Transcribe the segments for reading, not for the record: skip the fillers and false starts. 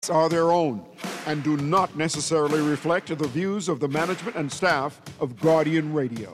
Are their own and do not necessarily reflect the views of the management and staff of Guardian Radio.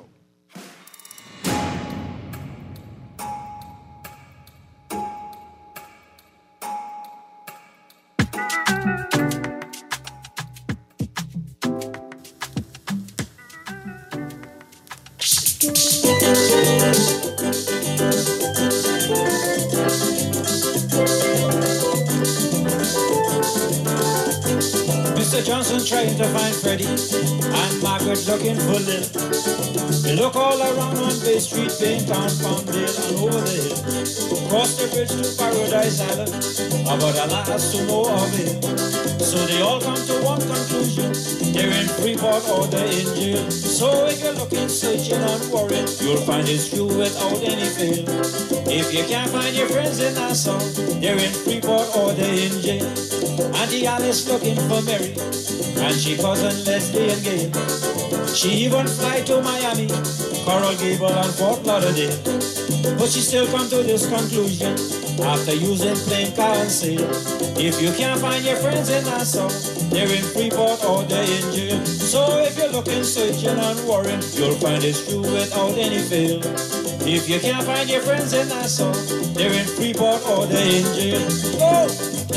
Mr. Johnson trying to find Freddie and Margaret looking for Lil. They look all around on Bay Street, Baintown, Palmdale and over the hill. Cross the bridge to Paradise Island, but alas to no avail. So they all come to one conclusion, they're in Freeport or they're in jail. So if you're looking, searching and worried, you'll find it's true without any fail. If you can't find your friends in Nassau, they're in Freeport or they're in jail. Auntie Alice looking for Mary, and she cousin Leslie and Gail. She even fly to Miami, Coral Gable and Fort Lauderdale. But she still come to this conclusion, after using plane, car and sail. If you can't find your friends in Nassau, they're in Freeport or they're in jail. So if you're looking, searching and worrying, you'll find it's true without any fail. If you can't find your friends in Nassau, they're in Freeport or they're in jail. Go!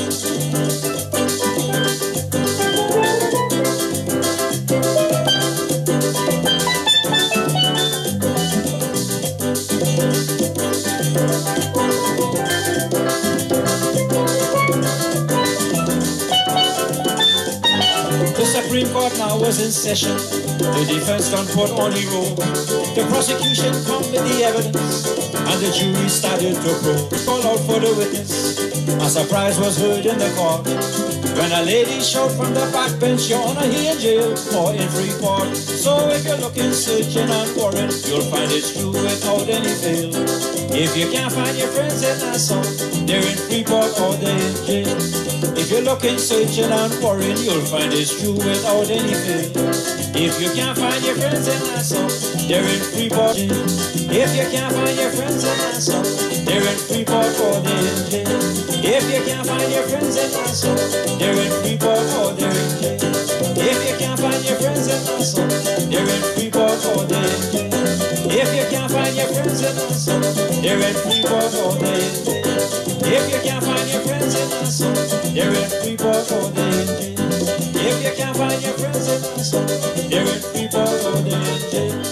The Supreme Court now was in session. The defense done put on the roll. The prosecution come with the evidence, and the jury started to probe. Call out for the witness. A surprise was heard in the court when a lady shouted from the back bench, "Your Honor, he in jail or in Freeport." So if you're looking, searching and worrying, you'll find it's true without any fail. If you can't find your friends in Nassau, they're in Freeport or they're in jail. If you're looking, searching and worrying, you'll find it's true without any fail. If you can't find your friends in Nassau, they're in Freeport. If you can't find your friends in Nassau, they're in Freeport or they're in jail. If you can't find your friends in Nassau, they're in Freeport or they're in jail. If you can't find your friends in Nassau, they're in Freeport or they're in jail. If you can't find your friends in Nassau, they're in Freeport or they're in jail. If you can't find your friends in Nassau, they're in Freeport or they're in jail. If you can't find your friends in Nassau, they're in Freeport or they're in jail.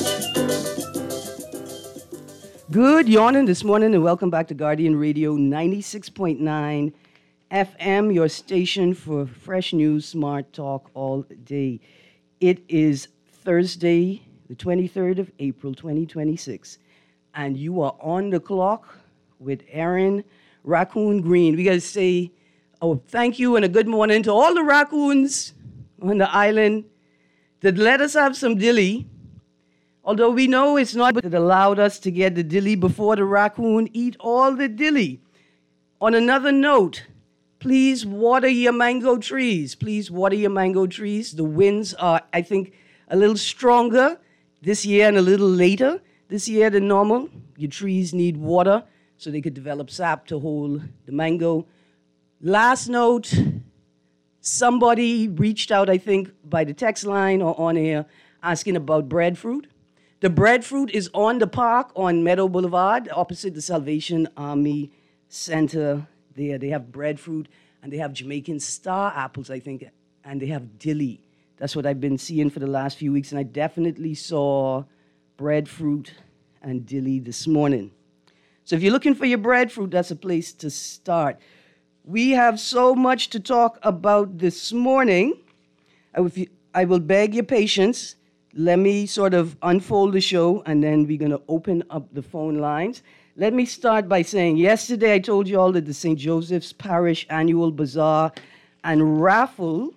Good yawning this morning and welcome back to Guardian Radio 96.9 FM, your station for fresh news, smart talk all day. It is Thursday, the 23rd of April, 2026, and you are on the clock with Aaron Raccoon Green. We got to say thank you and a good morning to all the raccoons on the island that let us have some dilly. Although we know it's not, but it allowed us to get the dilly before the raccoon eat all the dilly. On another note, please water your mango trees. Please water your mango trees. The winds are, I think, a little stronger this year and a little later this year than normal. Your trees need water so they could develop sap to hold the mango. Last note, somebody reached out, I think, by the text line or on air asking about breadfruit. The breadfruit is on the park on Meadow Boulevard, opposite the Salvation Army Center there. They have breadfruit, and they have Jamaican star apples, I think, and they have dilly. That's what I've been seeing for the last few weeks, and I definitely saw breadfruit and dilly this morning. So if you're looking for your breadfruit, that's a place to start. We have so much to talk about this morning. I will beg your patience. Let me sort of unfold the show, and then we're going to open up the phone lines. Let me start by saying, yesterday I told you all that the St. Joseph's Parish Annual Bazaar and Raffle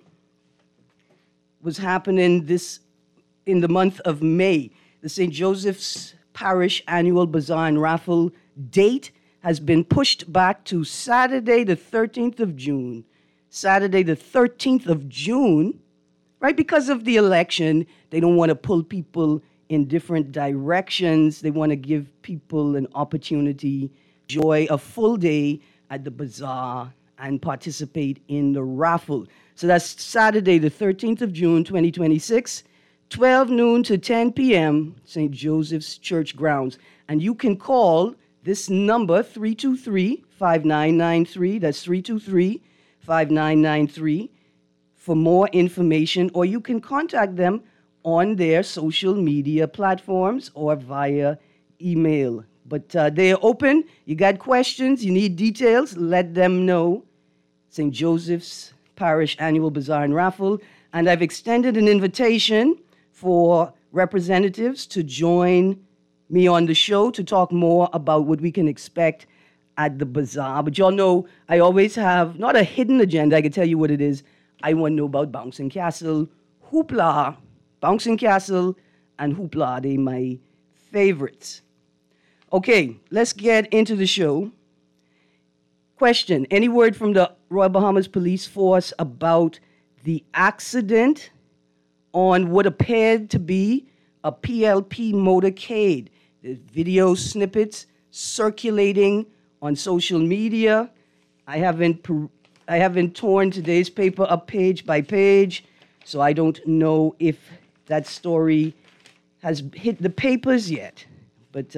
was happening in the month of May. The St. Joseph's Parish Annual Bazaar and Raffle date has been pushed back to Saturday the 13th of June. Saturday the 13th of June, right? Because of the election, they don't want to pull people in different directions. They want to give people an opportunity, enjoy a full day at the bazaar and participate in the raffle. So that's Saturday, the 13th of June, 2026, 12 noon to 10 p.m., St. Joseph's Church grounds. And you can call this number, 323-5993. That's 323-5993 for more information, or you can contact them on their social media platforms or via email. But they're open. You got questions, you need details, let them know. St. Joseph's Parish Annual Bazaar and Raffle. And I've extended an invitation for representatives to join me on the show to talk more about what we can expect at the bazaar. But y'all know I always have, not a hidden agenda, I can tell you what it is. I want to know about Bouncing Castle, Hoopla. Bouncing Castle and Hoopla, they're my favorites. Okay, let's get into the show. Question, any word from the Royal Bahamas Police Force about the accident on what appeared to be a PLP motorcade? There's video snippets circulating on social media. I haven't torn today's paper up page by page, so I don't know if that story has hit the papers yet. But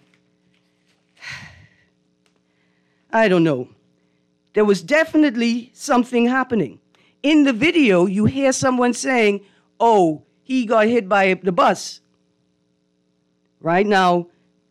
I don't know. There was definitely something happening. In the video, you hear someone saying, oh, he got hit by the bus. Right now,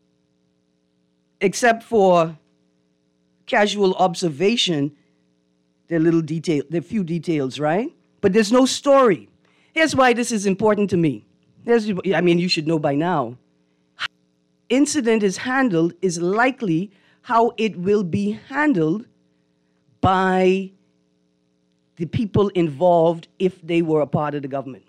except for casual observation, there are few details, right? But there's no story. Here's why this is important to me. You should know by now. How the incident is handled is likely how it will be handled by the people involved if they were a part of the government.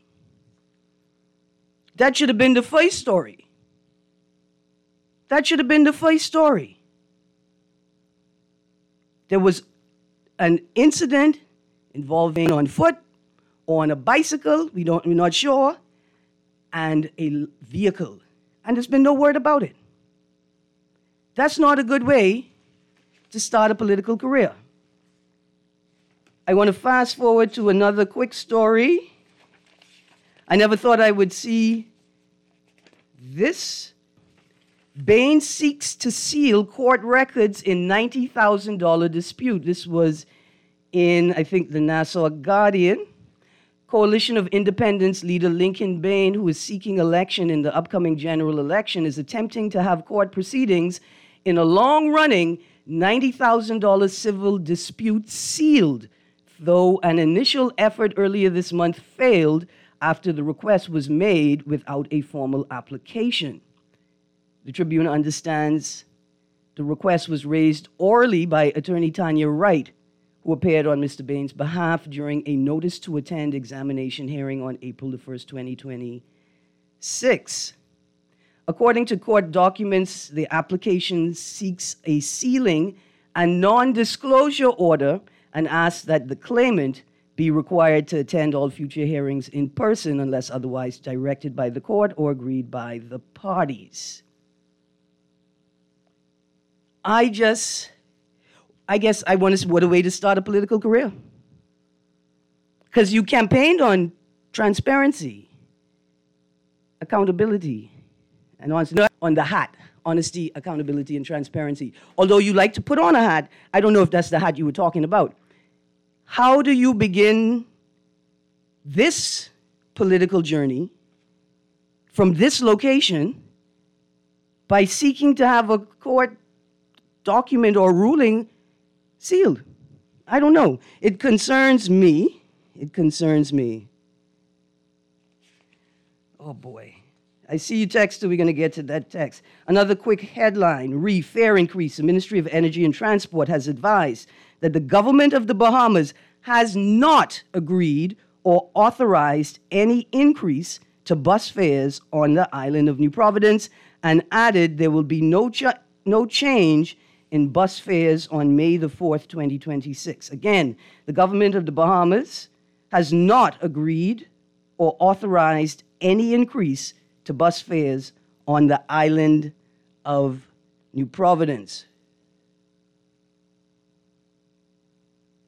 That should have been the first story. That should have been the first story. There was an incident involving on foot or on a bicycle, we're not sure, and a vehicle. And there's been no word about it. That's not a good way to start a political career. I want to fast forward to another quick story. I never thought I would see this. Bain seeks to seal court records in $90,000 dispute. This was in, I think, the Nassau Guardian. Coalition of Independents leader Lincoln Bain, who is seeking election in the upcoming general election, is attempting to have court proceedings in a long-running $90,000 civil dispute sealed, though an initial effort earlier this month failed after the request was made without a formal application. The Tribune understands the request was raised orally by attorney Tanya Wright, who appeared on Mr. Bain's behalf during a notice to attend examination hearing on April the 1st, 2026. According to court documents, the application seeks a sealing and non-disclosure order and asks that the claimant be required to attend all future hearings in person unless otherwise directed by the court or agreed by the parties. I guess I want to, what a way to start a political career. Because you campaigned on transparency, accountability, and on the hat, honesty, accountability, and transparency. Although you like to put on a hat, I don't know if that's the hat you were talking about. How do you begin this political journey from this location by seeking to have a court document or ruling sealed? I don't know. It concerns me. It concerns me. Oh, boy. I see you texted. We're going to get to that text. Another quick headline. Fare increase. The Ministry of Energy and Transport has advised that the government of the Bahamas has not agreed or authorized any increase to bus fares on the island of New Providence, and added there will be no change in bus fares on May the 4th, 2026. Again, the government of the Bahamas has not agreed or authorized any increase to bus fares on the island of New Providence.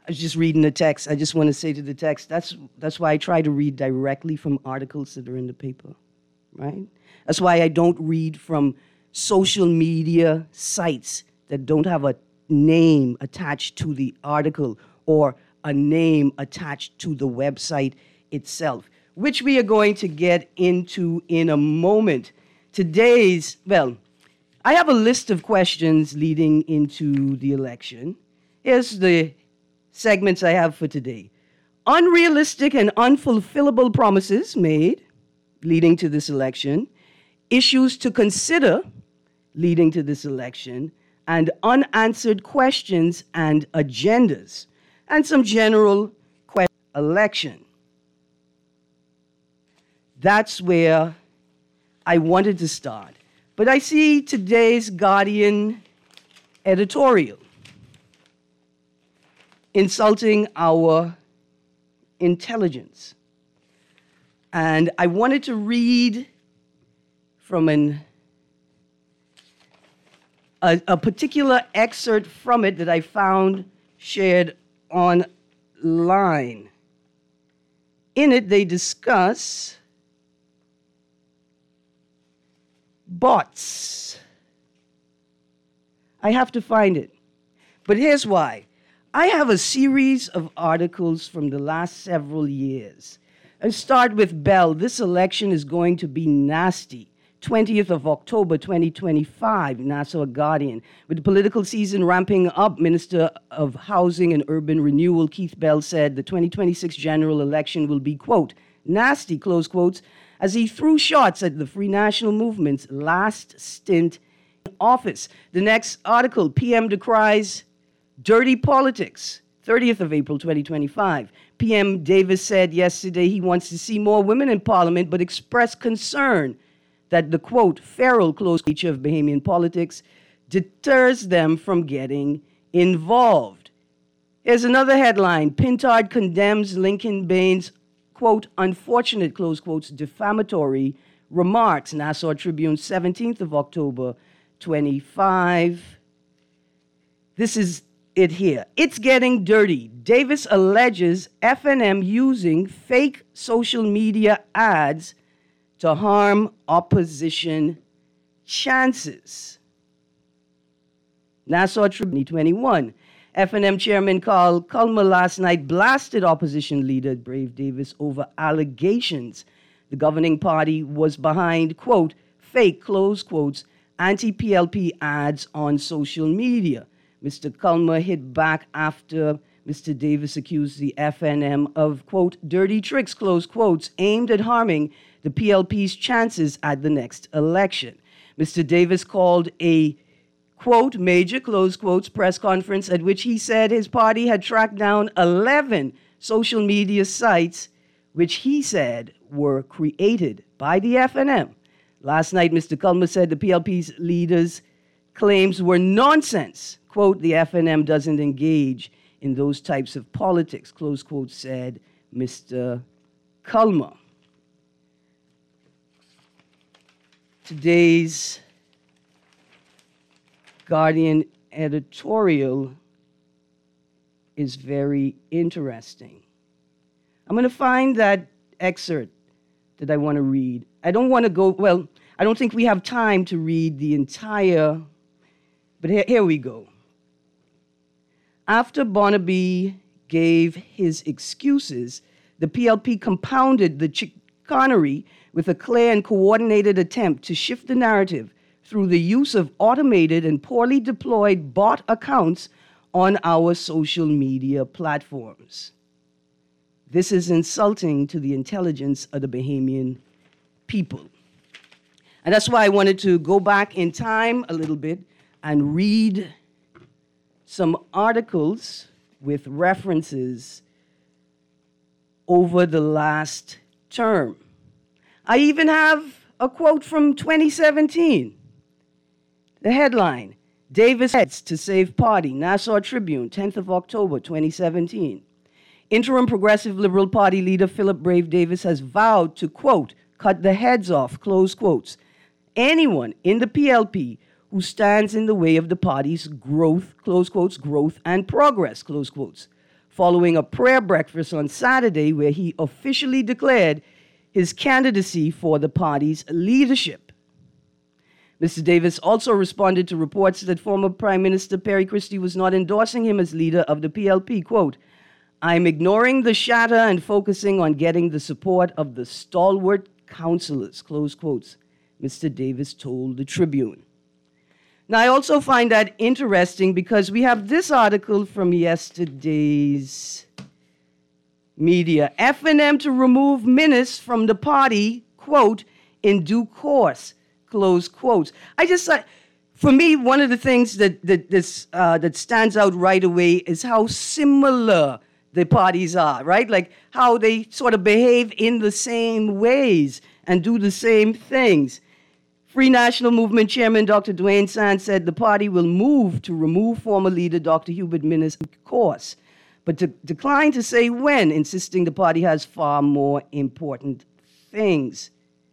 I was just reading the text. I just want to say to the text, that's why I try to read directly from articles that are in the paper, right? That's why I don't read from social media sites that don't have a name attached to the article or a name attached to the website itself, which we are going to get into in a moment. I have a list of questions leading into the election. Here's the segments I have for today. Unrealistic and unfulfillable promises made leading to this election, issues to consider leading to this election, and unanswered questions and agendas, and some general questions. Election. That's where I wanted to start. But I see today's Guardian editorial insulting our intelligence. And I wanted to read from a particular excerpt from it that I found shared online. In it, they discuss bots. I have to find it. But here's why. I have a series of articles from the last several years. I start with Bell. This election is going to be nasty. 20th of October, 2025, Nassau Guardian. With the political season ramping up, Minister of Housing and Urban Renewal Keith Bell said the 2026 general election will be, quote, nasty, close quotes, as he threw shots at the Free National Movement's last stint in office. The next article, PM decries dirty politics, 30th of April, 2025. PM Davis said yesterday he wants to see more women in Parliament, but expressed concern that the, quote, feral, close nature of Bahamian politics deters them from getting involved. Here's another headline. Pintard condemns Lincoln Baines, quote, unfortunate, close quotes, defamatory remarks. Nassau Tribune, 17th of October, 25. This is it here. It's getting dirty. Davis alleges FNM using fake social media ads to harm opposition chances. Nassau Tribune 2021. FNM Chairman Carl Culmer last night blasted opposition leader Brave Davis over allegations the governing party was behind, quote, fake, close quotes, anti-PLP ads on social media. Mr. Culmer hit back after Mr. Davis accused the FNM of, quote, dirty tricks, close quotes, aimed at harming the PLP's chances at the next election. Mr. Davis called a, quote, major, close quotes, press conference at which he said his party had tracked down 11 social media sites which he said were created by the FNM. Last night, Mr. Culmer said the PLP's leaders' claims were nonsense. Quote, the FNM doesn't engage in those types of politics, close quote, said Mr. Culmer. Today's Guardian editorial is very interesting. I'm going to find that excerpt that I want to read. I don't want to go, well, I don't think we have time to read the entire, but here we go. After Barnaby gave his excuses, the PLP compounded the chicanery with a clear and coordinated attempt to shift the narrative through the use of automated and poorly deployed bot accounts on our social media platforms. This is insulting to the intelligence of the Bahamian people. And that's why I wanted to go back in time a little bit and read some articles with references over the last term. I even have a quote from 2017. The headline, Davis heads to save party, Nassau Tribune, 10th of October, 2017. Interim Progressive Liberal Party leader Philip Brave Davis has vowed to, quote, cut the heads off, close quotes, anyone in the PLP who stands in the way of the party's growth, close quotes, growth and progress, close quotes. following a prayer breakfast on Saturday where he officially declared his candidacy for the party's leadership. Mr. Davis also responded to reports that former Prime Minister Perry Christie was not endorsing him as leader of the PLP. Quote, "I'm ignoring the chatter and focusing on getting the support of the stalwart councillors," close quotes, Mr. Davis told the Tribune. Now, I also find that interesting because we have this article from yesterday's media. F&M to remove Minnis from the party, quote, "in due course," close quotes. For me, one of the things that stands out right away is how similar the parties are, right? Like how they sort of behave in the same ways and do the same things. Free National Movement Chairman Dr. Dwayne Sands said the party will move to remove former leader Dr. Hubert Minnis from course, but declined to say when, insisting the party has far more important things.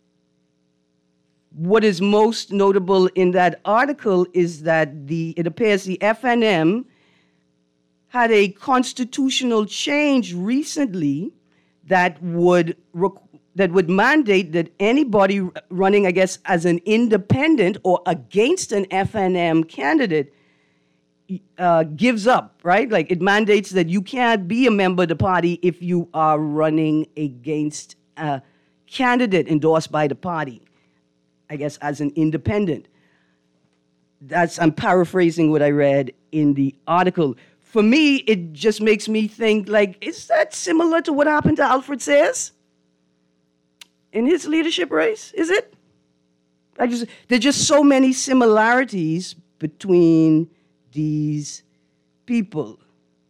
What is most notable in that article is that it appears the FNM had a constitutional change recently that would mandate that anybody running, I guess, as an independent or against an FNM candidate gives up, right? Like it mandates that you can't be a member of the party if you are running against a candidate endorsed by the party, I guess, as an independent. I'm paraphrasing what I read in the article. For me, it just makes me think, like, is that similar to what happened to Alfred Sayers in his leadership race? Is it? There are just so many similarities between these people.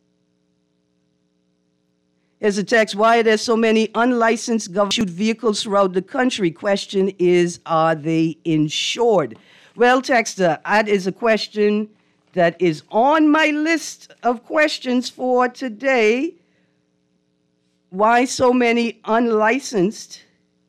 Here's a text. Why are there so many unlicensed government vehicles throughout the country? Question is, are they insured? Well, texter, that is a question that is on my list of questions for today. Why so many unlicensed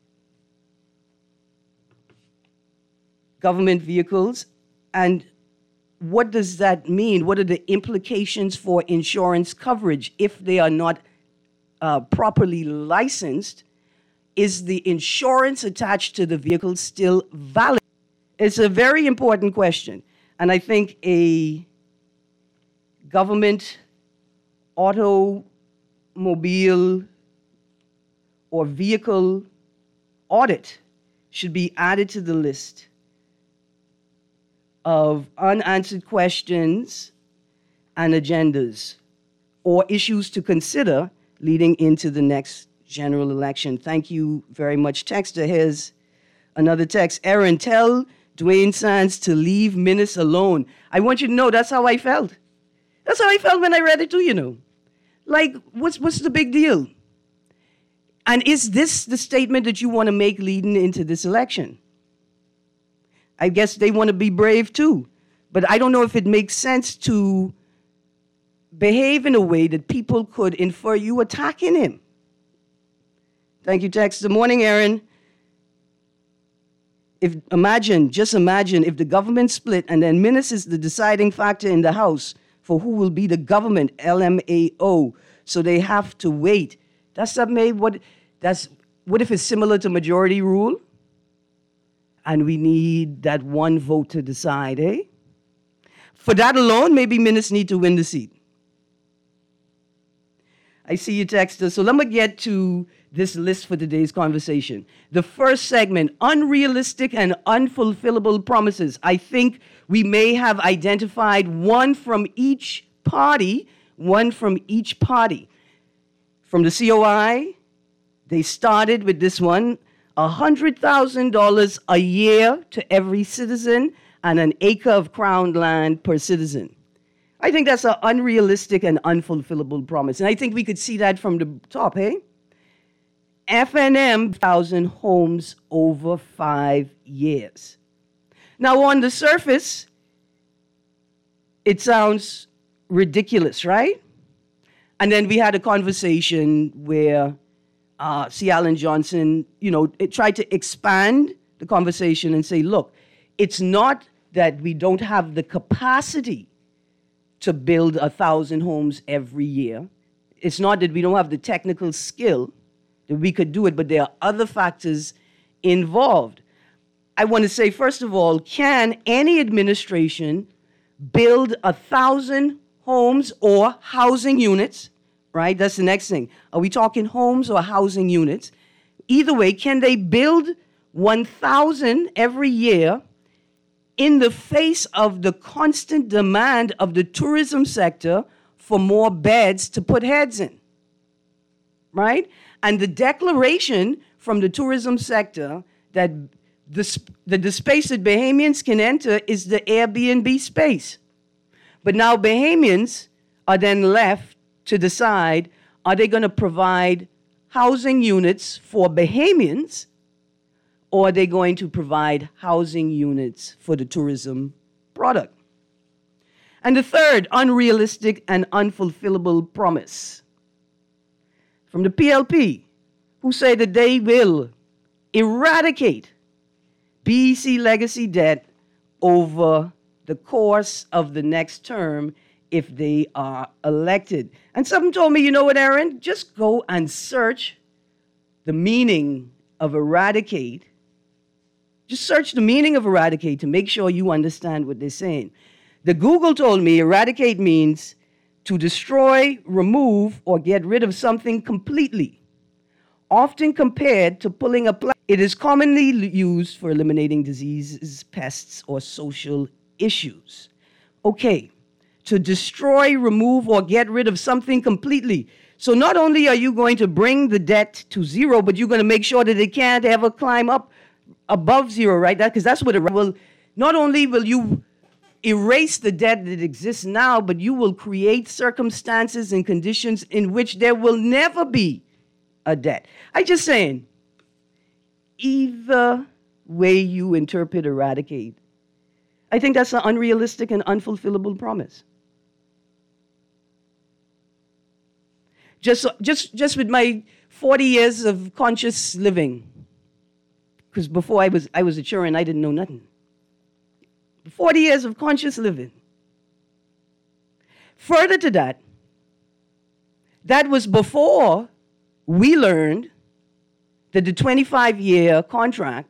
government vehicles, and what does that mean? What are the implications for insurance coverage if they are not properly licensed? Is the insurance attached to the vehicle still valid? It's a very important question. And I think a government automobile or vehicle audit should be added to the list of unanswered questions and agendas or issues to consider leading into the next general election. Thank you very much, texter. Here's another text. Aaron, tell Dwayne Sands to leave Minnis alone. I want you to know that's how I felt. That's how I felt when I read it too, you know. Like, what's the big deal? And is this the statement that you want to make leading into this election? I guess they want to be brave too. But I don't know if it makes sense to behave in a way that people could infer you attacking him. Thank you, text. Good morning, Aaron. Just imagine if the government split and then Minnis is the deciding factor in the House for who will be the government, LMAO. So they have to wait. What if it's similar to majority rule? And we need that one vote to decide, eh? For that alone, maybe Minnis need to win the seat. I see you, texter. So let me get to this list for today's conversation. The first segment, unrealistic and unfulfillable promises. I think we may have identified one from each party. From the COI, they started with this one, $100,000 a year to every citizen and an acre of crown land per citizen. I think that's an unrealistic and unfulfillable promise. And I think we could see that from the top, hey? FNM, 1,000 homes over 5 years. Now, on the surface, it sounds ridiculous, right? And then we had a conversation where C. Alan Johnson, it tried to expand the conversation and say, look, it's not that we don't have the capacity to build 1,000 homes every year. It's not that we don't have the technical skill that we could do it, but there are other factors involved. I want to say, first of all, can any administration build 1,000 homes or housing units, right? That's the next thing. Are we talking homes or housing units? Either way, can they build 1,000 every year in the face of the constant demand of the tourism sector for more beds to put heads in, right? And the declaration from the tourism sector that the space that Bahamians can enter is the Airbnb space. But now Bahamians are then left to decide, are they going to provide housing units for Bahamians, or are they going to provide housing units for the tourism product? And the third, unrealistic and unfulfillable promise from the PLP, who say that they will eradicate BEC legacy debt over the course of the next term if they are elected. And someone told me, you know what, Aaron? Just go and search the meaning of eradicate. Just search the meaning of eradicate to make sure you understand what they're saying. The Google told me eradicate means to destroy, remove, or get rid of something completely, often compared to pulling a plant. It is commonly used for eliminating diseases, pests, or social issues. Okay, to destroy, remove, or get rid of something completely. So not only are you going to bring the debt to zero, but you're going to make sure that it can't ever climb up above zero, right? Because that's what it will. Not only will you erase the debt that exists now, but you will create circumstances and conditions in which there will never be a debt. I'm just saying, either way you interpret eradicate, I think that's an unrealistic and unfulfillable promise. Just with my 40 years of conscious living, because before I was a children, I didn't know nothing. 40 years of conscious living. Further to that, that was before we learned that the 25-year contract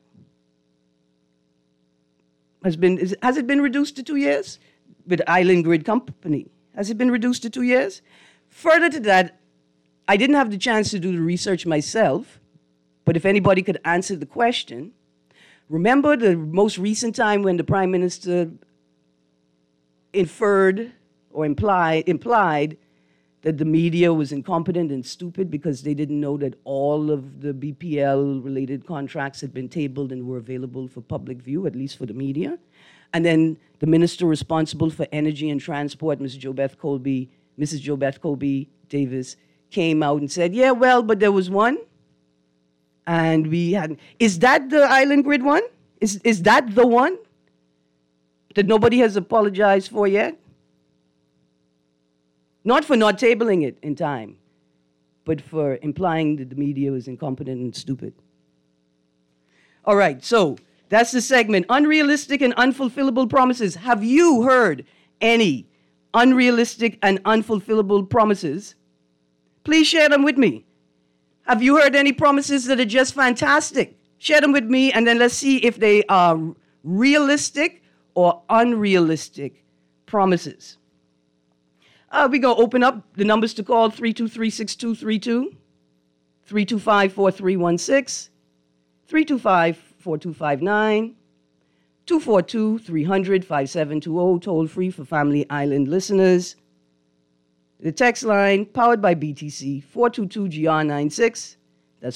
has it been reduced to 2 years with Island Grid Company? Has it been reduced to 2 years? Further to that, I didn't have the chance to do the research myself, but if anybody could answer the question, remember the most recent time when the Prime Minister inferred or implied that the media was incompetent and stupid because they didn't know that all of the BPL-related contracts had been tabled and were available for public view, at least for the media. And then the minister responsible for energy and transport, Mrs. JoBeth Colby Davis, came out and said, yeah, well, but there was one, and we hadn't. Is that the Island Grid one? Is that the one that nobody has apologized for yet? Not for not tabling it in time, but for implying that the media was incompetent and stupid. All right, so that's the segment. Unrealistic and unfulfillable promises. Have you heard any unrealistic and unfulfillable promises? Please share them with me. Have you heard any promises that are just fantastic? Share them with me, and then let's see if they are realistic or unrealistic promises. We're going to open up the numbers to call: 323-6232, 325-4316, 325-4259, 242-300-5720, toll-free for Family Island listeners. The text line, powered by BTC, 422-GR96. That's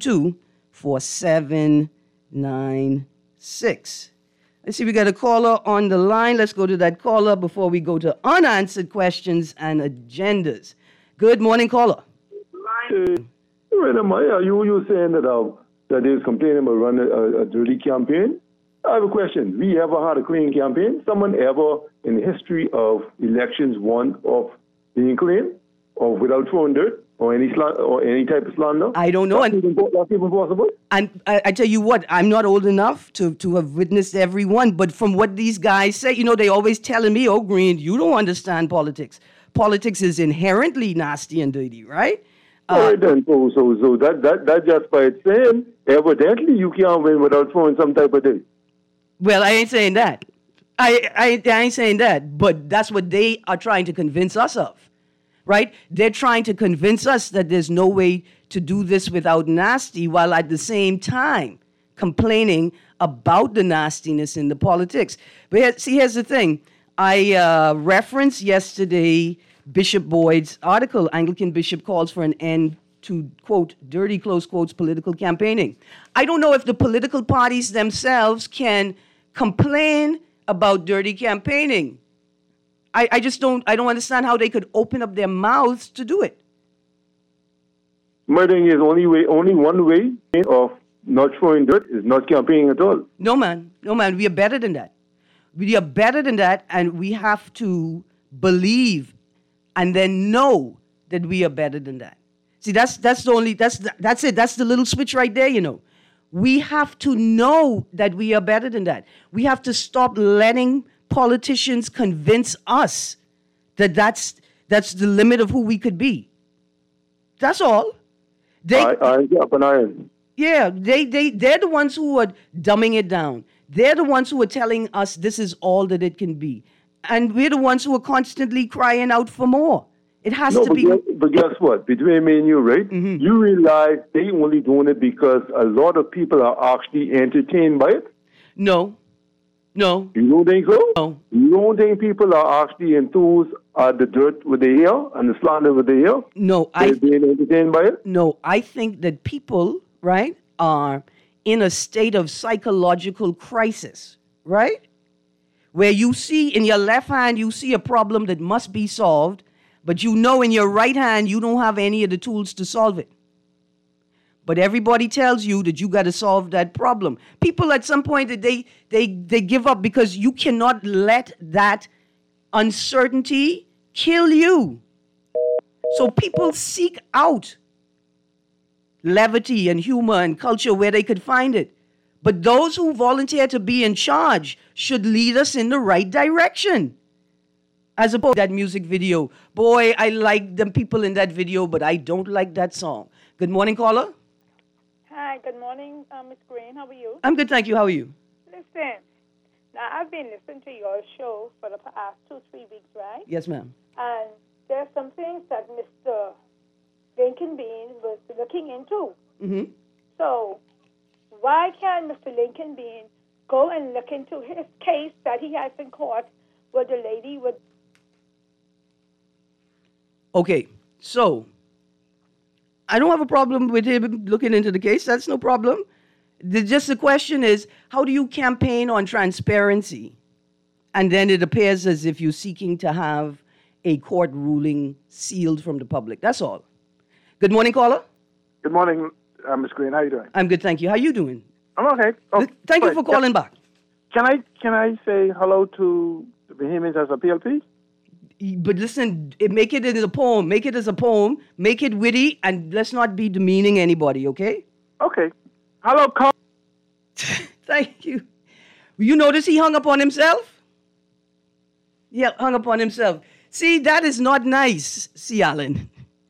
422-4796. Let's see, we got a caller on the line. Let's go to that caller before we go to unanswered questions and agendas. Good morning, caller. You were saying that they was complaining about running a dirty campaign. I have a question. We ever had a clean campaign? Someone ever in the history of elections won off being clean or without throwing dirt or any type of slander? I don't know. That's even possible? And I tell you what, I'm not old enough to have witnessed every one, but from what these guys say, they always telling me, oh, Green, you don't understand politics. politics is inherently nasty and dirty, right? All right then. So that just by its saying, evidently you can't win without throwing some type of day. Well, I ain't saying that. I ain't saying that, but that's what they are trying to convince us of, right? They're trying to convince us that there's no way to do this without nasty, while at the same time complaining about the nastiness in the politics. But here's the thing. I referenced yesterday Bishop Boyd's article. Anglican bishop calls for an end to, quote, dirty, close quotes, political campaigning. I don't know if the political parties themselves can complain about dirty campaigning. I don't understand how they could open up their mouths to do it. My thing is only one way of not throwing dirt is not campaigning at all. No, man. We are better than that. We are better than that, and we have to believe and then know that we are better than that. See, that's it. That's the little switch right there, you know. We have to know that we are better than that. We have to stop letting politicians convince us that that's the limit of who we could be. That's all. I up an iron. Yeah, they're the ones who are dumbing it down. They're the ones who are telling us this is all that it can be. And we're the ones who are constantly crying out for more. It has to be. But guess what? Between me and you, right? Mm-hmm. You realize they only doing it because a lot of people are actually entertained by it? No. You don't think so? No. You don't think people are actually enthused at the dirt with the hair and the slander with the hair? No. They're being entertained by it? No, I think that people, right, are in a state of psychological crisis, right? Where you see in your left hand, you see a problem that must be solved, but you know in your right hand, you don't have any of the tools to solve it. But everybody tells you that you got to solve that problem. People at some point that they give up because you cannot let that uncertainty kill you. So people seek out levity and humor and culture where they could find it. But those who volunteer to be in charge should lead us in the right direction. As opposed to that music video. Boy, I like the people in that video, but I don't like that song. Good morning, caller. Hi, good morning, Ms. Green. How are you? I'm good, thank you. How are you? Listen, now I've been listening to your show for the past 2-3 weeks, right? Yes, ma'am. And there's some things that Mr. Lincoln Bean was looking into. Mm-hmm. So why can't Mr. Lincoln Bean go and look into his case that he has in court with the lady with... Okay, so I don't have a problem with him looking into the case. That's no problem. Just the question is, how do you campaign on transparency? And then it appears as if you're seeking to have a court ruling sealed from the public. That's all. Good morning, caller. Good morning, Ms. Green. How are you doing? I'm good, thank you. How you doing? I'm okay. Oh, thank you for calling back. Can I say hello to the Bahamians as a PLP? But listen, make it as a poem. Make it as a poem. Make it witty, and let's not be demeaning anybody, okay? Okay. Hello, Carl. Thank you. You notice he hung up on himself? Yeah, hung up on himself. See, that is not nice, C. Allen.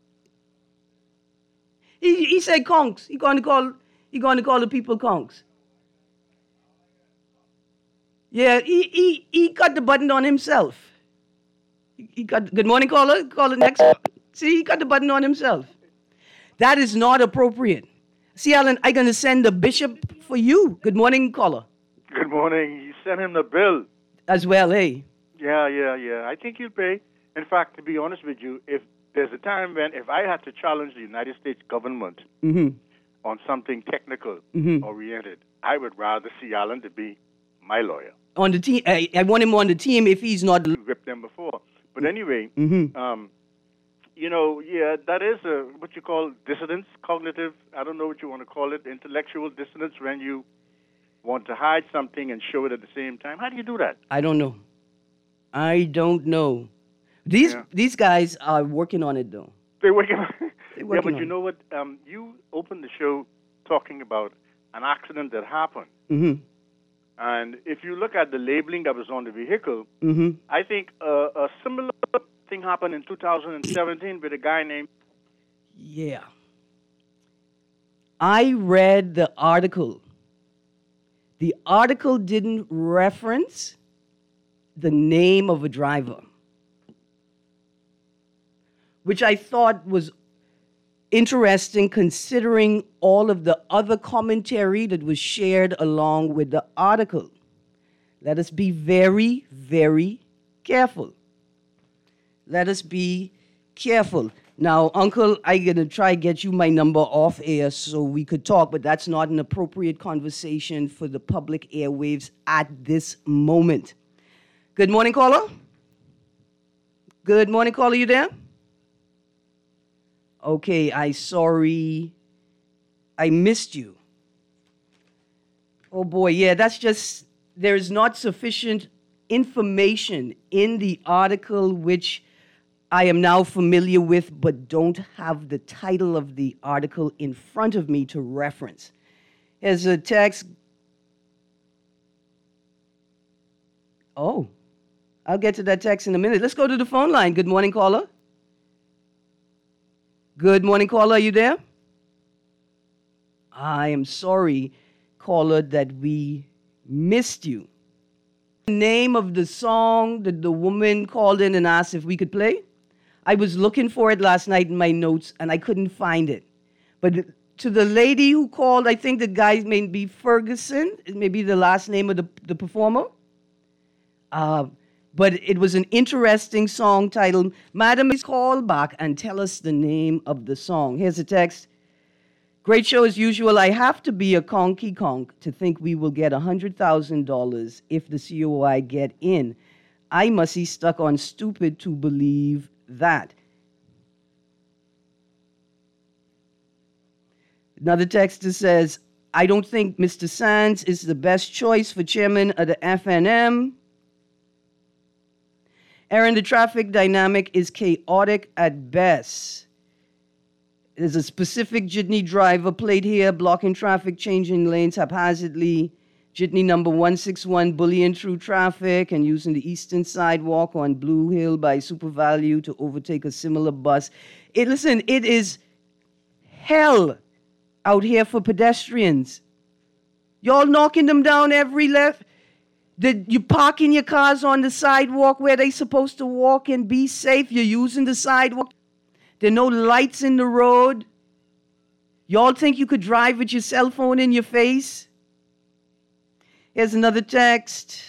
He said conks. He going to call the people conks. Yeah, he got the button on himself. He got, good morning, caller. Caller next. See, he got the button on himself. That is not appropriate. See, Alan, I'm going to send the bishop for you. Good morning, caller. Good morning. You sent him the bill. As well, eh? Yeah. I think he'll pay. In fact, to be honest with you, if there's a time when if I had to challenge the United States government on something technical oriented, I would rather see Alan to be my lawyer. On the team, I want him on the team if he's not. Ripped them before. But anyway, that is what you call dissonance, cognitive, I don't know what you want to call it, intellectual dissonance when you want to hide something and show it at the same time. How do you do that? I don't know. These guys are working on it, though. They're working on it. Yeah, but you know what? You opened the show talking about an accident that happened. Mm-hmm. And if you look at the labeling that was on the vehicle, I think a similar something happened in 2017 with a guy named... Yeah. I read the article. The article didn't reference the name of a driver, which I thought was interesting considering all of the other commentary that was shared along with the article. Let us be very, very careful. Let us be careful. Now, Uncle, I'm going to try to get you my number off air so we could talk, but that's not an appropriate conversation for the public airwaves at this moment. Good morning, caller. Good morning, caller. You there? Okay, sorry. I missed you. Oh, boy, yeah, that's just, there's not sufficient information in the article which I am now familiar with, but don't have the title of the article in front of me to reference. Here's a text. Oh, I'll get to that text in a minute. Let's go to the phone line. Good morning, caller. Good morning, caller. Are you there? I am sorry, caller, that we missed you. The name of the song that the woman called in and asked if we could play? I was looking for it last night in my notes, and I couldn't find it. But to the lady who called, I think the guy may be Ferguson, maybe the last name of the performer. But it was an interesting song titled, Madam, please call back and tell us the name of the song. Here's the text. Great show as usual. I have to be a conky conk to think we will get $100,000 if the COI get in. I must be stuck on stupid to believe that. Another texter says, I don't think Mr. Sands is the best choice for chairman of the FNM. Aaron, the traffic dynamic is chaotic at best. There's a specific jitney driver plate here, blocking traffic, changing lanes haphazardly. Jitney number 161 bullying through traffic and using the eastern sidewalk on Blue Hill by Super Value to overtake a similar bus. Listen, it is hell out here for pedestrians. Y'all knocking them down every left. You parking your cars on the sidewalk where they supposed to walk and be safe. You're using the sidewalk. There are no lights in the road. Y'all think you could drive with your cell phone in your face? Here's another text.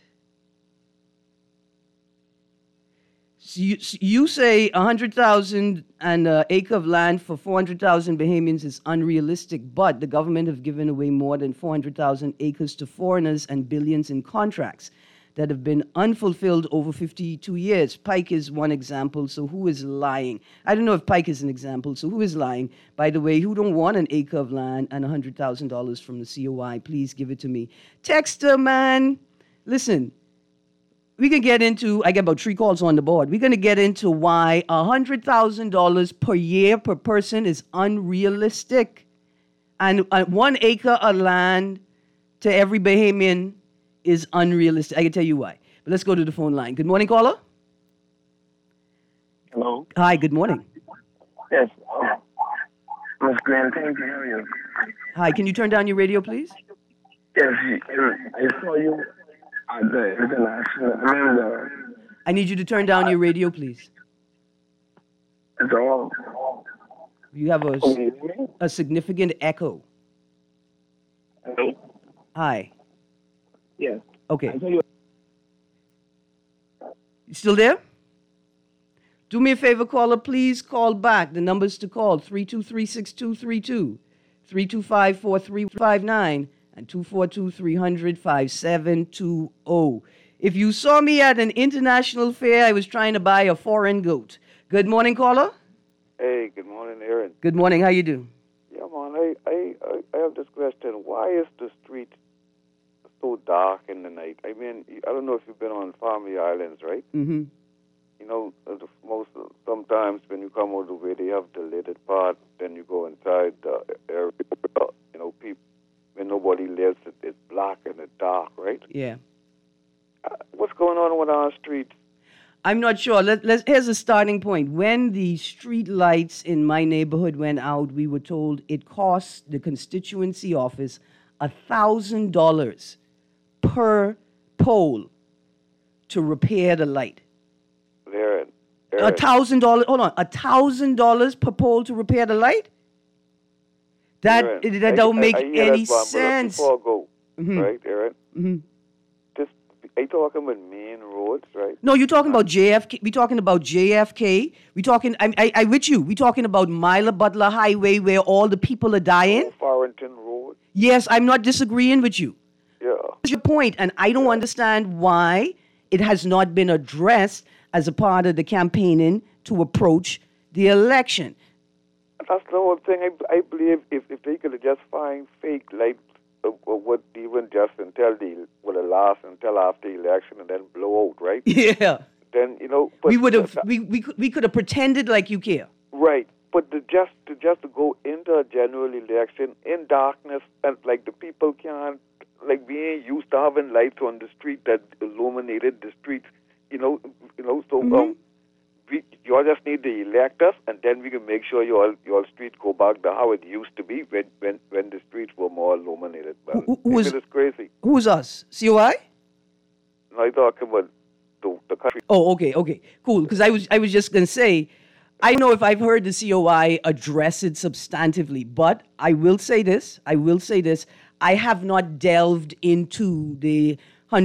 You say 100,000 and an acre of land for 400,000 Bahamians is unrealistic, but the government have given away more than 400,000 acres to foreigners and billions in contracts that have been unfulfilled over 52 years. Pike is one example, so who is lying? I don't know if Pike is an example, so who is lying? By the way, who don't want an acre of land and $100,000 from the COI? Please give it to me. Texter, man. Listen, we can get into, I get about 3 calls on the board. We're going to get into why $100,000 per year per person is unrealistic. And 1 acre of land to every Bahamian is unrealistic. I can tell you why. But let's go to the phone line. Good morning, caller. Hello. Hi, good morning. Yes. Miss Grant, thank you. How are you? Hi, can you turn down your radio, please? Yes, I saw you at the international. I need you to turn down your radio, please. It's all. You have a significant echo. Hello. Hi. Yes. Okay. I saw you. You still there? Do me a favor, caller. Please call back. The numbers to call, 323-6232, 325-4359, and 242-300-5720. If you saw me at an international fair, I was trying to buy a foreign goat. Good morning, caller. Hey, good morning, Aaron. Good morning. How you do? Yeah, man, I have this question. Why is the street so dark in the night? I mean, I don't know if you've been on Farming Islands, right? Mm-hmm. You know, sometimes when you come out the way, they have the lighted part. Then you go inside the area. You know, people when nobody lives, it's black and it's dark, right? Yeah. What's going on with our streets? I'm not sure. Here's a starting point. When the street lights in my neighborhood went out, we were told it cost the constituency office $1,000 per pole to repair the light. Aaron. $1,000. Hold on, $1,000 per pole to repair the light. That don't make any sense. Before I go, right, Aaron? Mm-hmm. Are you talking about main roads, right? No, you're talking about JFK. We're talking about JFK. We're talking, I with you. We're talking about Myla Butler Highway where all the people are dying. Farrington Road. Yes, I'm not disagreeing with you. Yeah. That's your point, and I don't understand why it has not been addressed as a part of the campaigning to approach the election. That's the whole thing. I believe if they could just find fake lights, or what even just until until after the election and then blow out, right? Yeah. Then but we would have we could have pretended like you care. Right, but to go into a general election in darkness and like the people can't, like we ain't used to having lights on the street that illuminated the streets, so you all just need to elect us, and then we can make sure your street go back to how it used to be when the streets were more illuminated. It's crazy. Who's us? COI? No, I'm talking about the country. Oh, okay, cool. Because I was just gonna say, I don't know if I've heard the COI address it substantively, but I will say this. I have not delved into the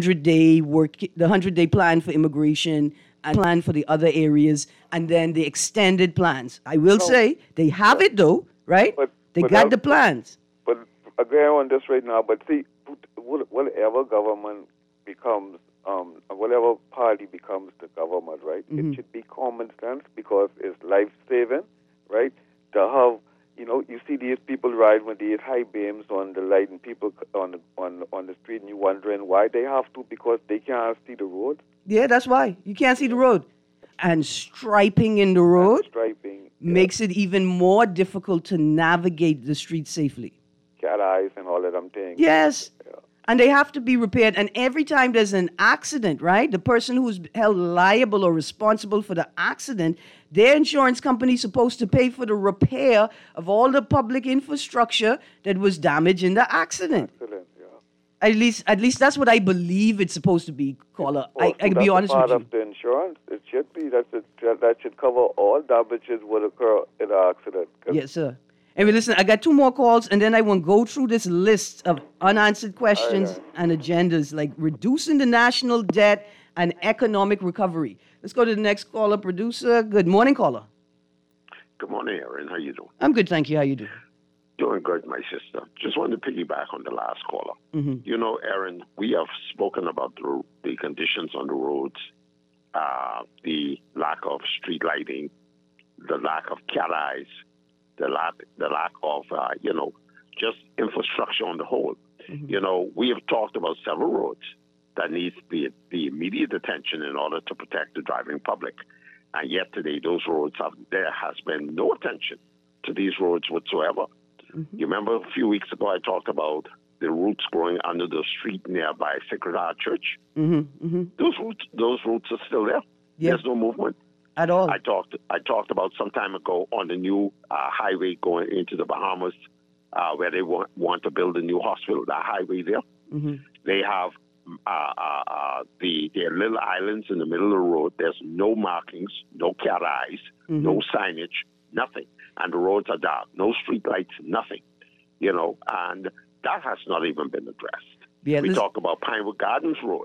100-day plan for immigration and plan for the other areas, and then the extended plans. I will say they have it though, right? They got the plans. But agree on this right now. But see, whatever government becomes, whatever party becomes the government, right? It should be common sense because it's life-saving, right? To have, you see these people ride with these high beams on the light and people on the street, and you're wondering why they have to, because they can't see the road. Yeah, that's why. You can't see the road. And striping in the road makes it even more difficult to navigate the street safely. Cat eyes and all of them things. Yes. Yeah. And they have to be repaired. And every time there's an accident, right, the person who's held liable or responsible for the accident, their insurance company is supposed to pay for the repair of all the public infrastructure that was damaged in the accident. Excellent. At least that's what I believe it's supposed to be, caller. I can be honest with you. Part of the insurance, it should be that should cover all damages would occur in an accident. Yes, sir. And listen, I got 2 more calls, and then I want to go through this list of unanswered questions and agendas, like reducing the national debt and economic recovery. Let's go to the next caller, producer. Good morning, caller. Good morning, Aaron. How you doing? I'm good, thank you. How you doing? Doing good, my sister. Just wanted to piggyback on the last caller. Aaron, we have spoken about the conditions on the roads, the lack of street lighting, the lack of cat eyes, the lack of, just infrastructure on the whole. We have talked about several roads that needs the immediate attention in order to protect the driving public. And yet today, those roads there has been no attention to these roads whatsoever. You remember a few weeks ago I talked about the roots growing under the street nearby Sacred Heart Church? Those roots are still there. Yep. There's no movement at all. I talked about some time ago on the new highway going into the Bahamas, where they want to build a new hospital. That highway there, they have their little islands in the middle of the road. There's no markings, no cat eyes, no signage, nothing. And the roads are dark, no street lights, nothing, and that has not even been addressed. Yeah, we talk about Pinewood Gardens Road.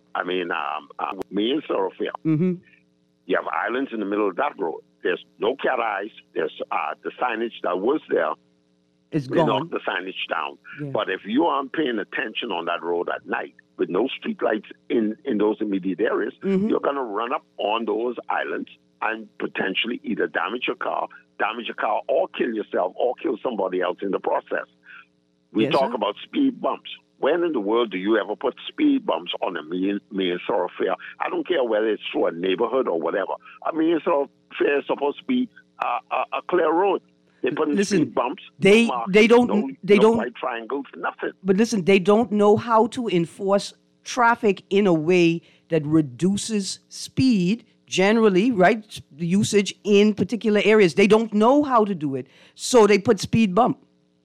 Me and Thoroughfare. You have islands in the middle of that road. There's no cat eyes. There's the signage that was there. It's gone. They knocked the signage down. Yeah. But if you aren't paying attention on that road at night with no street lights in those immediate areas, you're going to run up on those islands and potentially either damage your car, or kill yourself, or kill somebody else in the process. We talk about speed bumps. When in the world do you ever put speed bumps on a main thoroughfare? I don't care whether it's through a neighborhood or whatever. A main thoroughfare is supposed to be a clear road. They put in speed bumps. They don't white triangles, nothing. But listen, they don't know how to enforce traffic in a way that reduces speed generally, right, the usage in particular areas. They don't know how to do it, so they put speed bump.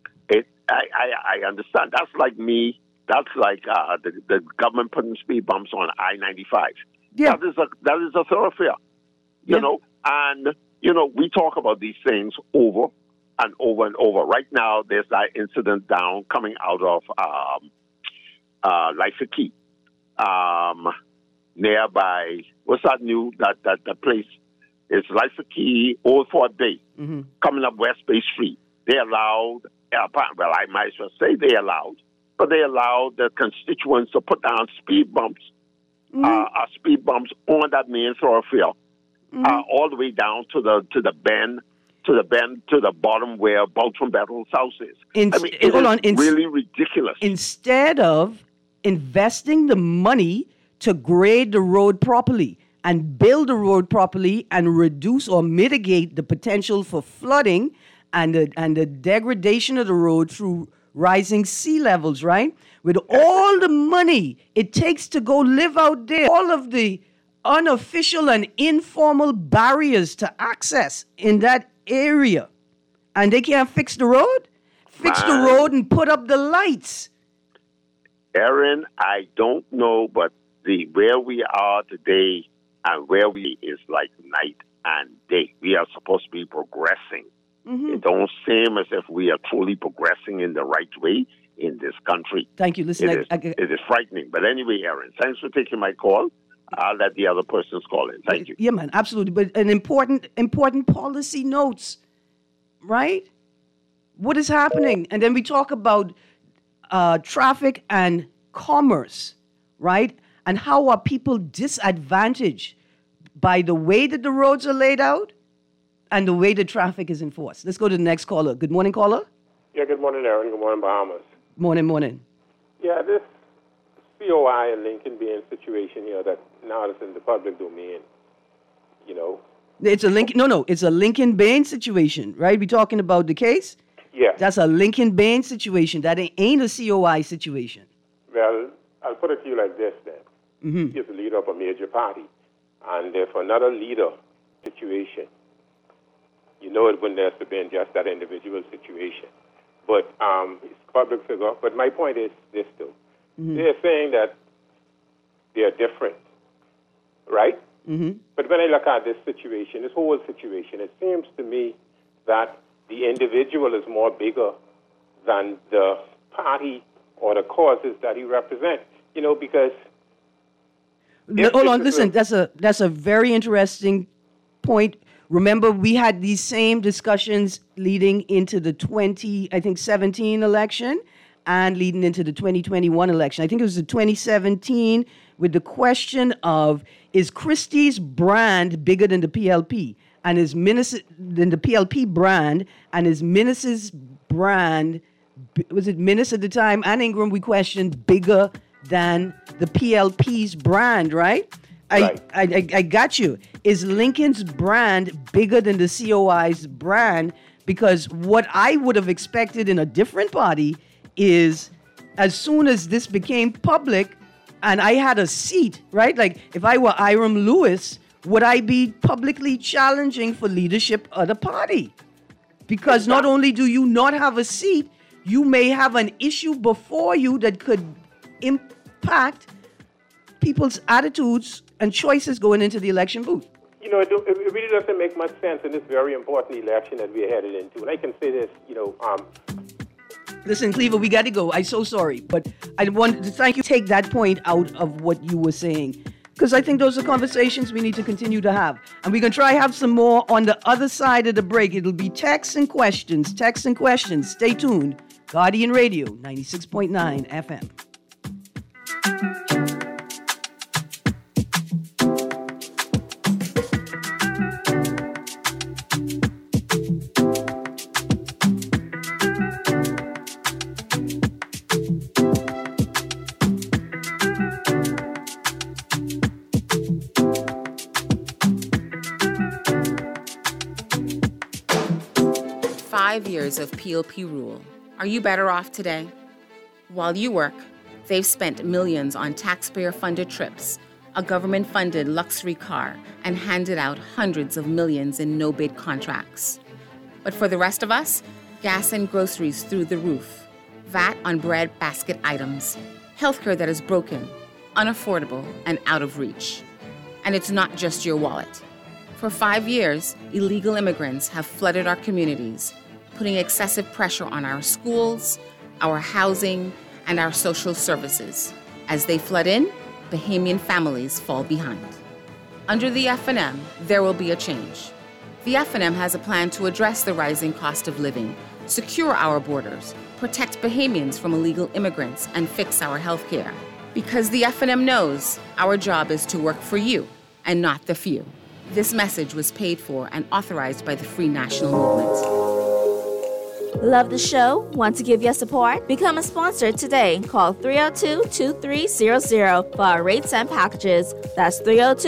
I understand. That's like me. That's like the government putting speed bumps on I-95. Yeah. That is a thoroughfare, you know. And, you know, we talk about these things over and over and over. Right now, there's that incident coming out of Laifiki, nearby, what's that that place? It's Laifiki, Old Fort Bay, coming up West Bay Street. They allowed, well, I might as well say they allowed, but they allowed the constituents to put down speed bumps on that main thoroughfare, all the way down to the bend, to the bottom where Beltram Battle's house is. It's really ridiculous. Instead of investing the money to grade the road properly and build the road properly and reduce or mitigate the potential for flooding and the degradation of the road through rising sea levels, right? With all the money it takes to go live out there, all of the unofficial and informal barriers to access in that area, and they can't fix the road? Fix the road and put up the lights. Aaron, I don't know, but where we are today and where we is like night and day. We are supposed to be progressing. It don't seem as if we are truly progressing in the right way in this country. Thank you. Listen, it is frightening. But anyway, Aaron, thanks for taking my call. I'll let the other persons call in. Thank you. Yeah, man, absolutely. But an important policy notes, right? What is happening? And then we talk about traffic and commerce, right? And how are people disadvantaged by the way that the roads are laid out and the way the traffic is enforced. Let's go to the next caller. Good morning, caller. Yeah, good morning, Aaron. Good morning, Bahamas. Morning. Yeah, this COI and Lincoln Bain situation here that now is in the public domain, you know. It's a Lincoln Bain situation, right? We talking about the case? Yeah. That's a Lincoln Bain situation. That ain't a COI situation. Well, I'll put it to you like this then. He's the leader of a major party. And if another leader situation, you know it wouldn't have been just that individual situation. But it's a public figure. But my point is this, too. They're saying that they're different, right? But when I look at this situation, this whole situation, it seems to me that the individual is more bigger than the party or the causes that he represents. You know, because... Hold on, listen, that's a very interesting point. Remember, we had these same discussions leading into the 2017 election and leading into the 2021 election. I think it was the 2017 with the question of, is Christie's brand bigger than the PLP? And is than the PLP brand, and is Minnis's brand, was it Minnis at the time, and Ingram, we questioned, bigger than the PLP's brand, right? I got you. Is Lincoln's brand bigger than the COI's brand? Because what I would have expected in a different party is, as soon as this became public and I had a seat, right? Like if I were Hiram Lewis, would I be publicly challenging for leadership of the party? Because not only do you not have a seat, you may have an issue before you that could impact people's attitudes and choices going into the election booth. You know, it really doesn't make much sense in this very important election that we're headed into. And I can say this, you know... Listen, Cleaver, we got to go. I'm so sorry. But I wanted to thank you. Take that point out of what you were saying. Because I think those are conversations we need to continue to have. And we're going to try have some more on the other side of the break. It'll be texts and questions. Stay tuned. Guardian Radio, 96.9 FM. 5 years of PLP rule. Are you better off today? While you work, they've spent millions on taxpayer-funded trips, a government-funded luxury car, and handed out hundreds of millions in no-bid contracts. But for the rest of us, gas and groceries through the roof, VAT on bread basket items, healthcare that is broken, unaffordable, and out of reach. And it's not just your wallet. For 5 years, illegal immigrants have flooded our communities, putting excessive pressure on our schools, our housing, and our social services. As they flood in, Bahamian families fall behind. Under the F&M, there will be a change. The F&M has a plan to address the rising cost of living, secure our borders, protect Bahamians from illegal immigrants, and fix our health care. Because the F&M knows our job is to work for you and not the few. This message was paid for and authorized by the Free National Movement. Love the show? Want to give your support? Become a sponsor today. Call 302-2300 for our rates and packages. That's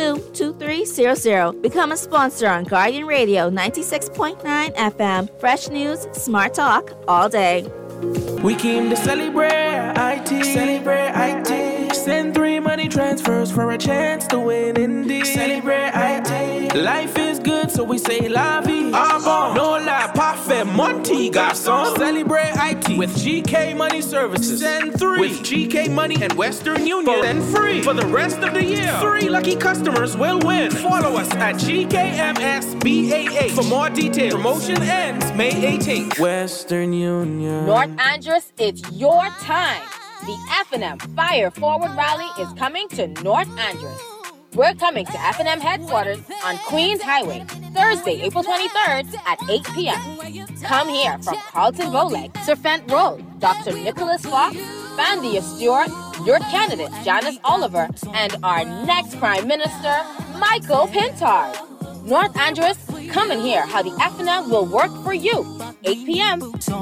302-2300. Become a sponsor on Guardian Radio 96.9 FM. Fresh news, smart talk, all day. We came to celebrate IT. Celebrate IT. Send 3 money transfers for a chance to win indeed. Celebrate IT. Life is good, so we say la vie. Bon. No la parfait, Monty garçon. Celebrate IT with GK Money Services. Send 3 with GK Money and Western Union. And free for the rest of the year. 3 lucky customers will win. Follow us at GKMSBAA for more details. Promotion ends May 18th. Western Union. North Andros, it's your time. The F&M Fire Forward Rally is coming to North Andros. We're coming to F&M headquarters on Queens Highway, Thursday, April 23rd at 8 p.m. Come here from Carlton Voleg, Sir Fent Road, Dr. Nicholas Fox, Vandia Stewart, your candidate Janice Oliver, and our next Prime Minister, Michael Pintard. North Andros, come and hear how the F&M will work for you. 8 p.m.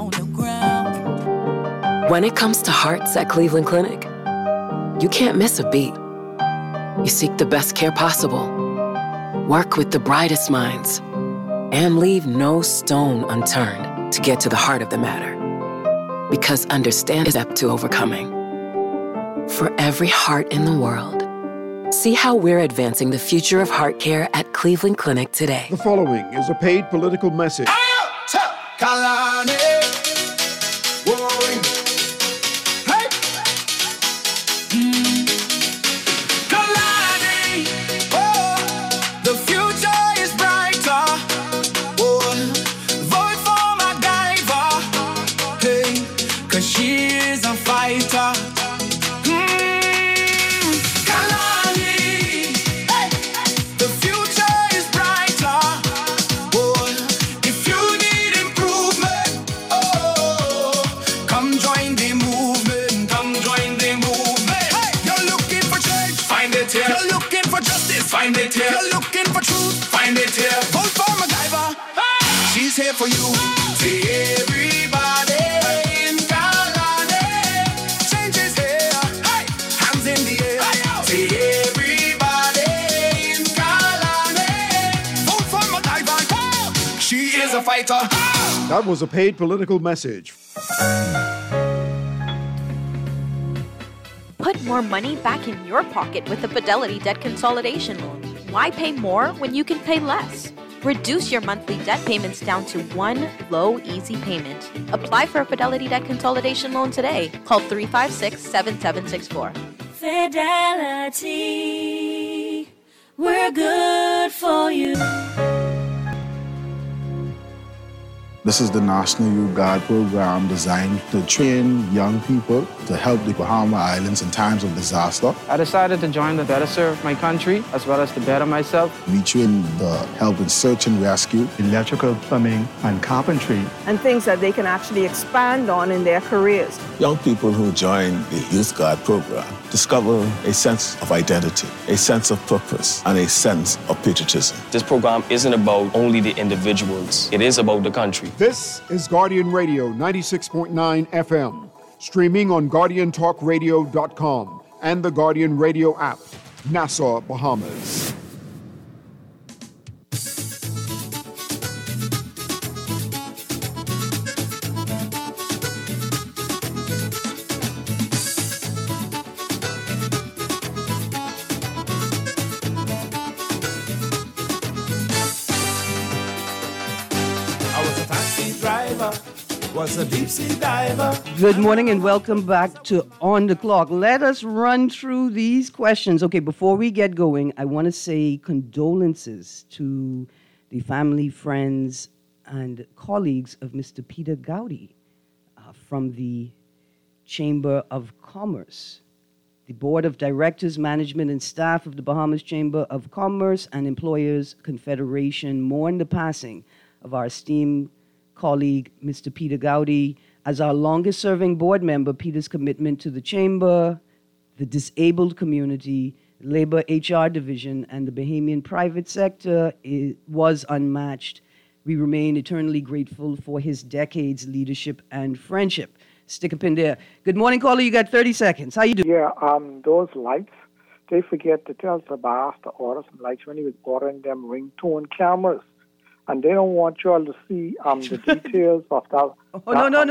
When it comes to hearts at Cleveland Clinic, you can't miss a beat. You seek the best care possible, work with the brightest minds, and leave no stone unturned to get to the heart of the matter. Because understanding is up to overcoming. For every heart in the world, see how we're advancing the future of heart care at Cleveland Clinic today. The following is a paid political message. Find it here. You're looking for truth. Find it here. Vote for MacGyver. She's here for you. See everybody in Kalani. Change is here. Hands in the air. See everybody in Kalani. Vote for MacGyver. She is a fighter. That was a paid political message. Put more money back in your pocket with the Fidelity Debt Consolidation Loan. Why pay more when you can pay less? Reduce your monthly debt payments down to one low, easy payment. Apply for a Fidelity Debt Consolidation Loan today. Call 356-7764. Fidelity, we're good for you. This is the National Youth Guard program designed to train young people to help the Bahama Islands in times of disaster. I decided to join to better serve my country as well as to better myself. We train the help in search and rescue, electrical, plumbing, and carpentry. And things that they can actually expand on in their careers. Young people who join the Youth Guard program discover a sense of identity, a sense of purpose, and a sense of patriotism. This program isn't about only the individuals. It is about the country. This is Guardian Radio 96.9 FM, streaming on GuardianTalkRadio.com and the Guardian Radio app, Nassau, Bahamas. was a deep sea diver. Good morning and welcome back to On the Clock. Let us run through these questions. Okay, before we get going, I want to say condolences to the family, friends, and colleagues of Mr. Peter Gowdy from the Chamber of Commerce. The Board of Directors, Management, and Staff of the Bahamas Chamber of Commerce and Employers Confederation mourn the passing of our esteemed colleague, Mr. Peter Gowdy. As our longest-serving board member, Peter's commitment to the Chamber, the disabled community, Labor HR Division, and the Bahamian private sector was unmatched. We remain eternally grateful for his decades leadership and friendship. Stick a pin there. Good morning, caller. You got 30 seconds. How you doing? Yeah, those lights, they forget to tell Sabas to order some lights when he was ordering them ringtone cameras. And they don't want you all to see the details of that. Oh, no.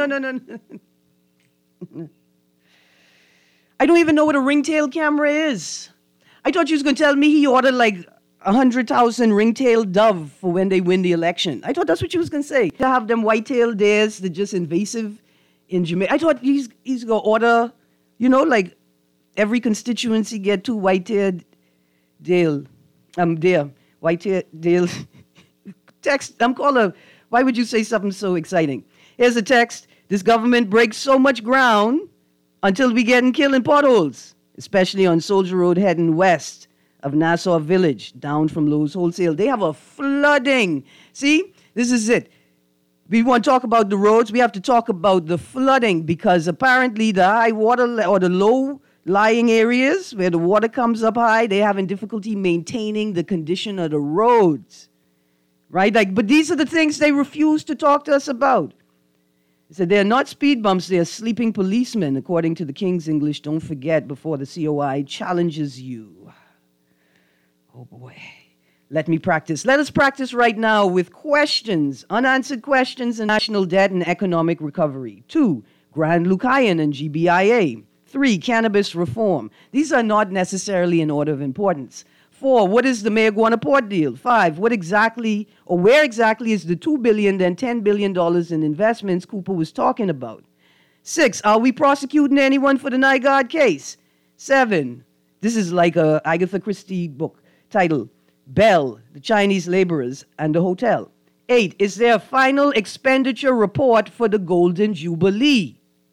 I don't even know what a ringtail camera is. I thought you was going to tell me he ordered like 100,000 ringtail dove for when they win the election. I thought that's what you was going to say. To have them white-tailed deers, they're just invasive in Jamaica. I thought he's going to order, like every constituency get 2 white-tailed deer. White-tailed deer. Text, why would you say something so exciting? Here's a text. This government breaks so much ground until we get killed in potholes, especially on Soldier Road heading west of Nassau Village, down from Lowe's Wholesale. They have a flooding. See, this is it. We want to talk about the roads. We have to talk about the flooding because apparently the high water or the low-lying areas where the water comes up high, they're having difficulty maintaining the condition of the roads. Right? But these are the things they refuse to talk to us about. They said they're not speed bumps, they're sleeping policemen, according to the King's English. Don't forget before the COI challenges you. Oh, boy. Let me practice. Let us practice right now with questions, unanswered questions in national debt and economic recovery. 2, Grand Lucayan and GBIA. 3, cannabis reform. These are not necessarily in order of importance. 4, what is the Mayaguana Port deal? 5, where exactly is the $2 billion and $10 billion in investments Cooper was talking about? 6, are we prosecuting anyone for the Nygaard case? 7, this is like a Agatha Christie book title, Bell, the Chinese laborers and the hotel. 8, is there a final expenditure report for the Golden Jubilee?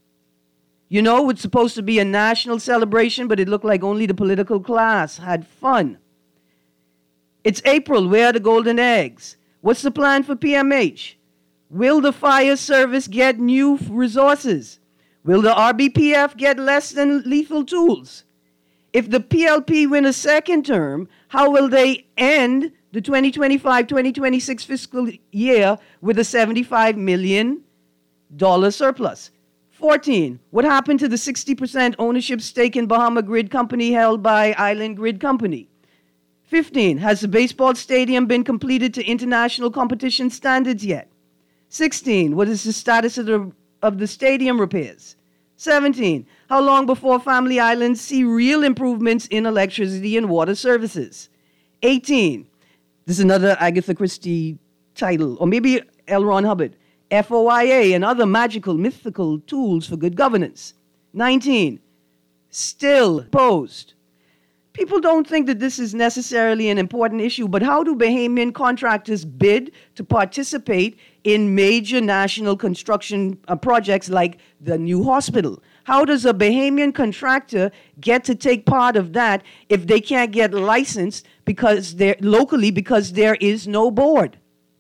It's supposed to be a national celebration, but it looked like only the political class had fun. It's April. Where are the golden eggs? What's the plan for PMH? Will the fire service get new resources? Will the RBPF get less than lethal tools? If the PLP win a second term, how will they end the 2025-2026 fiscal year with a $75 million surplus? 14, what happened to the 60% ownership stake in Bahama Grid Company held by Island Grid Company? 15, has the baseball stadium been completed to international competition standards yet? 16, what is the status of the stadium repairs? 17, how long before Family Islands see real improvements in electricity and water services? 18, this is another Agatha Christie title, or maybe L. Ron Hubbard, FOIA and other magical, mythical tools for good governance. 19, still posed. People don't think that this is necessarily an important issue, but how do Bahamian contractors bid to participate in major national construction projects like the new hospital? How does a Bahamian contractor get to take part of that if they can't get licensed because there is no board?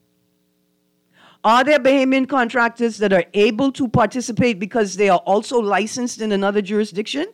Are there Bahamian contractors that are able to participate because they are also licensed in another jurisdiction?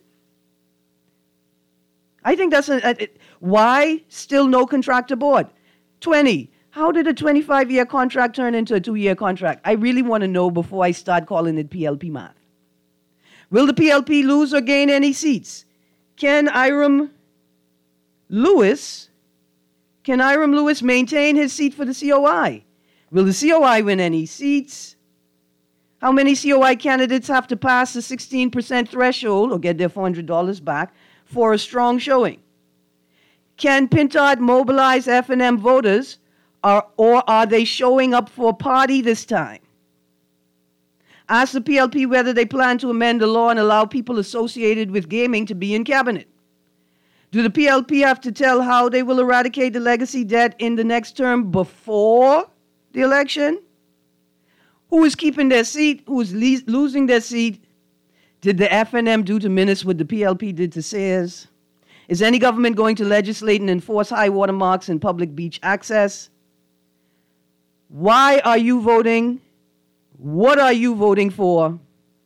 I think that's why still no contractor board. 20, how did a 25-year contract turn into a 2-year contract? I really want to know before I start calling it PLP math. Will the PLP lose or gain any seats? Can Iram Lewis maintain his seat for the COI? Will the COI win any seats? How many COI candidates have to pass the 16% threshold or get their $400 back for a strong showing? Can Pintard mobilize F&M voters or are they showing up for a party this time? Ask the PLP whether they plan to amend the law and allow people associated with gaming to be in cabinet. Do the PLP have to tell how they will eradicate the legacy debt in the next term before the election? Who is keeping their seat? Who is losing their seat? Did the FNM do to Minutes what the PLP did to Sears? Is any government going to legislate and enforce high water marks in public beach access? Why are you voting? What are you voting for?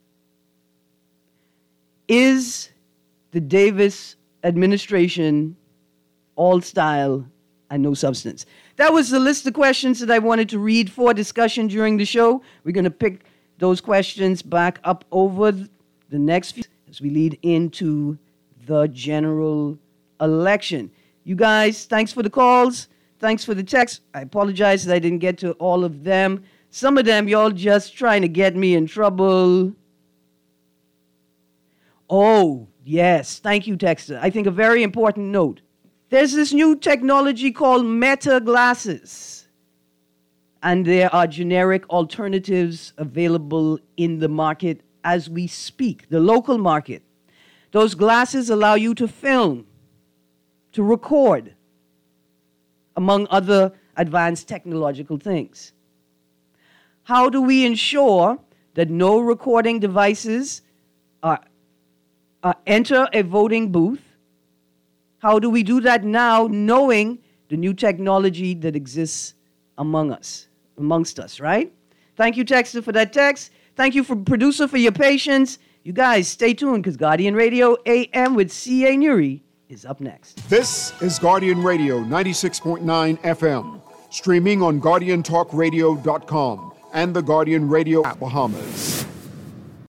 Is the Davis administration all style and no substance? That was the list of questions that I wanted to read for discussion during the show. We're going to pick those questions back up over the next few as we lead into the general election. You guys, thanks for the calls. Thanks for the texts. I apologize that I didn't get to all of them. Some of them, y'all just trying to get me in trouble. Oh, yes. Thank you, Texter. I think a very important note. There's this new technology called Meta glasses. And there are generic alternatives available in the market as we speak, the local market. Those glasses allow you to film, to record, among other advanced technological things. How do we ensure that no recording devices enter a voting booth? How do we do that now, knowing the new technology that exists amongst us, right? Thank you, Texter, for that text. Thank you, producer, for your patience. You guys, stay tuned, because Guardian Radio AM with C.A. Nuri is up next. This is Guardian Radio 96.9 FM, streaming on GuardianTalkRadio.com and the Guardian Radio app, Bahamas.